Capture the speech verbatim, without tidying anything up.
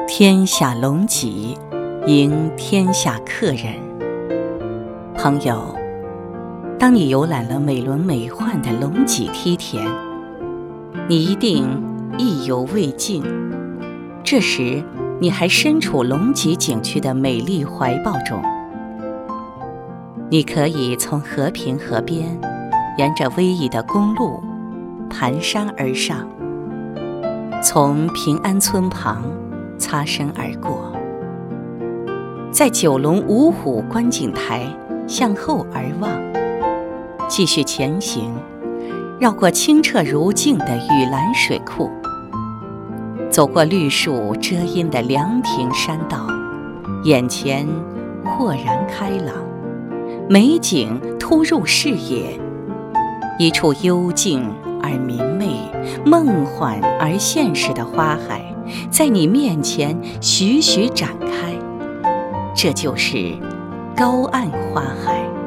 天下龙脊，迎天下客人。朋友，当你游览了美轮美奂的龙脊梯田，你一定意犹未尽。这时，你还身处龙脊景区的美丽怀抱中。你可以从和平河边，沿着逶迤的公路蹒跚而上，从平安村旁擦身而过，在九龙五虎观景台向后而望，继续前行，绕过清澈如镜的雨兰水库，走过绿树遮阴的凉亭山道，眼前豁然开朗，美景突入视野，一处幽静而明媚、梦幻而现实的花海在你面前徐徐展开，这就是高岸花海。